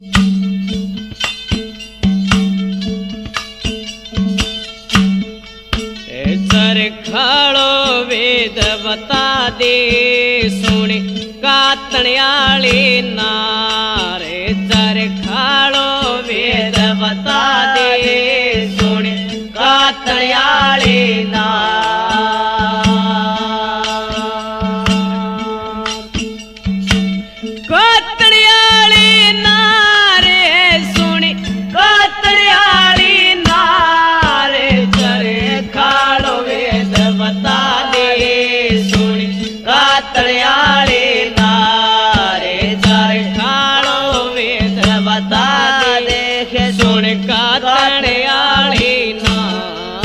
चरखाड़ो वेद बता दे सुन कातण्याली नारे। चरखाड़ो वेद बता दे सुन कातण्याली नार। कातण्याली नारे सुन कातण्याली नारे। चरखाड़ो वेद बता दे सुन कातण्याली नारे। चरखाड़ो वेद बता दे सुन कातण्याली नार।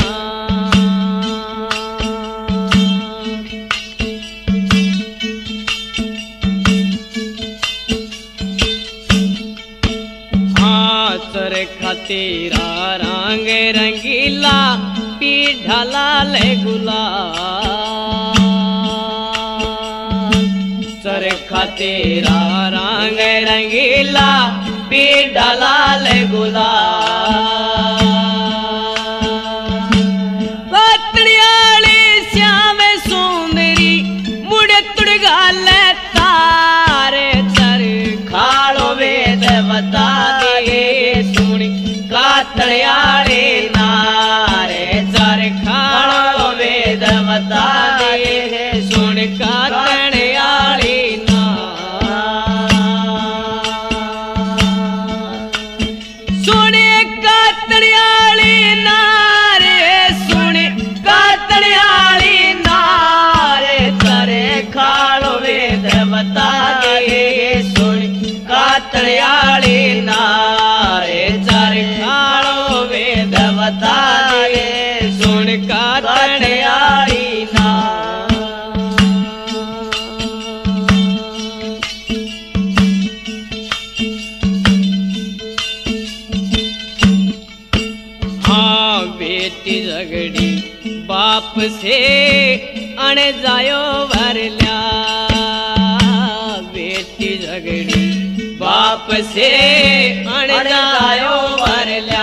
चरखा तेरा रंग रंगीला पीढ़ा लाल गुलाल। चरखा तेरा रंग रंगीला पीढ़ा लाल गुलाल। कातण्याली श्याम सुंदरी मुड़े तुड़गाल तारे। चरखाड़ो वेद बता दे सुन कातण्याली नारे। चरखाड़ो वेद बता दे सुन कातण्याली नार। सुन कातण्याली नारे सुन कातण्याली नारे। चरखाड़ो वेद बता दे सुन कातण्याली नारे। चरखाड़ो वेद बता दे सुन कातण्याली नार। हाँ बेटी झगड़ी बाप से अण जायो भरल्या। बेटी झगड़ी बाप से अण जायो भरल्या।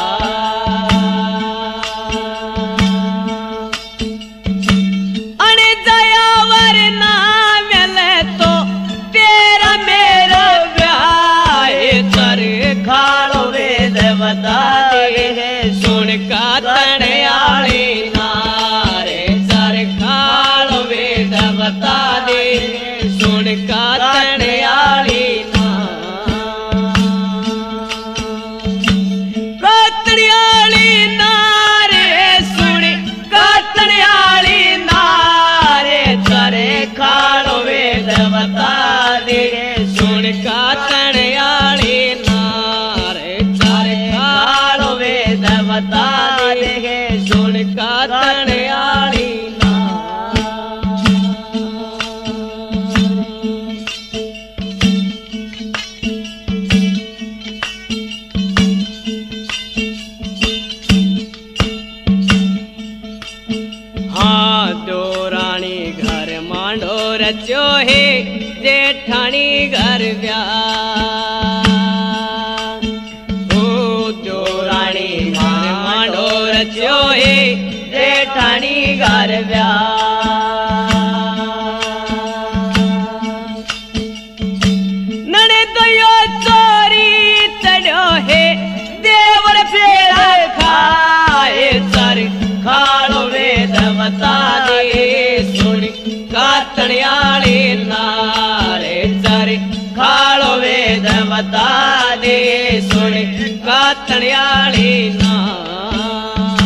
अण जाया वरना मिले तो तेरा मेरा ब्याह। चरखाड़ो वेद बता दे सुन कातण्याली नारे। चरखाड़ो वेद बता दे सुन कातण्याली नार। कातण्याली नारे सुन कातण्याली नारे। चरखाड़ो वेद बता दे सुन कातण्याली नारे। चरखाड़ो वेद बता दे सुन कातण्याली नार। हाँ दो रानी घर मांडो रचो है जेठानी घर ब्याह। ओ दो रानी घर मांडो रचो है जेठानी घर ब्याह। नने दयो चोरी चढ़ो है देवर फेरा खाए। चरखाड़ो वेद बता दे सुन कातण्याली नारे। चरखाड़ो वेद बता दे सुन कातण्याली नार।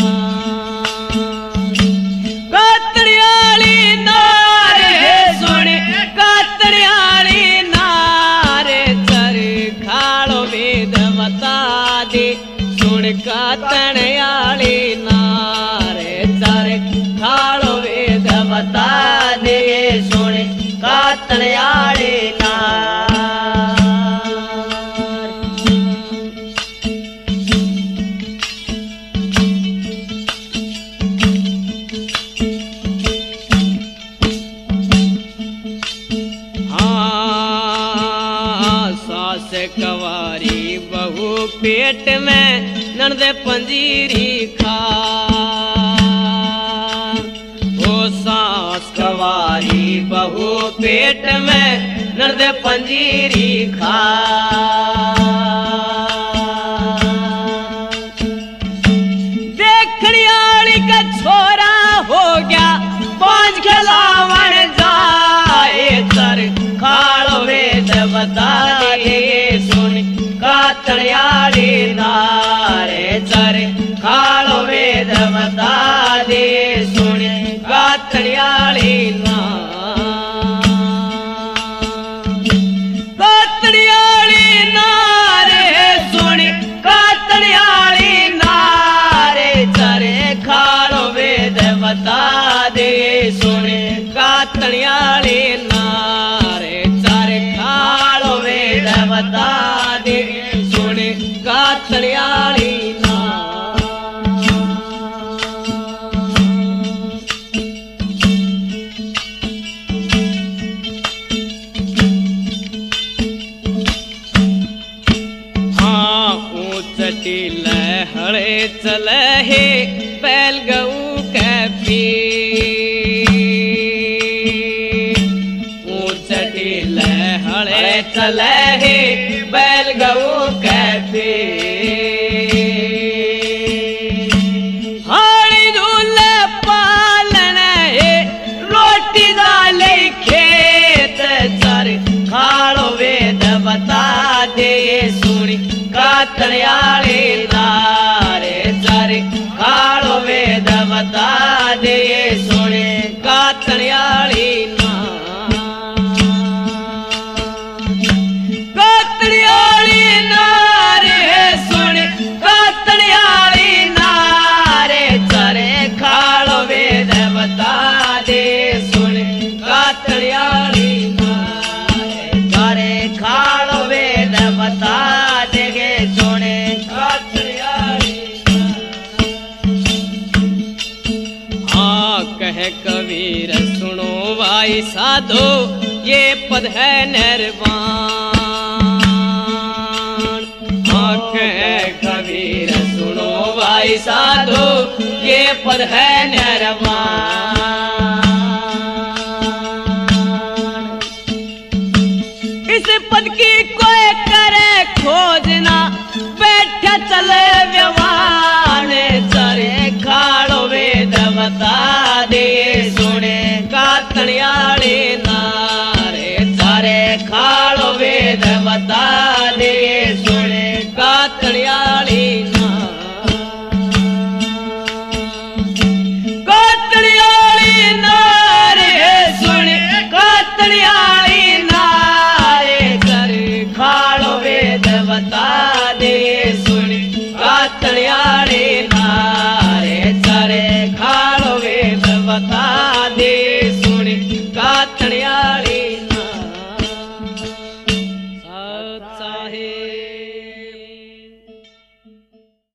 कातण्याली नारे सुन कातण्याली नारे। चरखाड़ो वेद बता दे सुन कातण्याली नारे। चरखाड़ो वेद बता दे सुन कातण्याली नार। सास कवारी पेट में नंद पंजीरी खा ओ सास कवारी बहू पेट में नंद पंजीरी खा देखड़ियाली का छोरा हो गया पांच खिलावन जाए तर खाड़ो वेद बता दे सुन कातड़ियाली नारे चर खाड़ो वेद बता दे सुन कातड़ियाली ना कातड़ियाली नारे सुन कातड़ियाली नारे चरे खाड़ो वेद बता दे सुन कातड़ियाली नारे चर खाड़ो वेद बता दे सुन कातड़ियाली ना हाँ ऊंचटी लहड़े चले हे बैल गऊ कैफी ऊंचटी लहड़े चले हे बैल गऊ कैफी हाड़ी दूल्हे पालन हे रोटी डाले खेत चर खाड़ो वेद बता दे सुनी कातड़ियाली नारे चर खाड़ो वेद बता दे सुनी कातड़ियाली ना कातड़ियाली नारे सुनी कातड़ियाली नारे चरे खाड़ो वेद बता दे सुनी कातड़ियाली नारे चरे खाड़ो वेद बता देगे सोने कातड़ियाली हाँ कह कबीर सुनो भाई साधो ये पद है निर्वाण हाँ कह कबीर सुनो भाई साधो ये पद है निर्वाण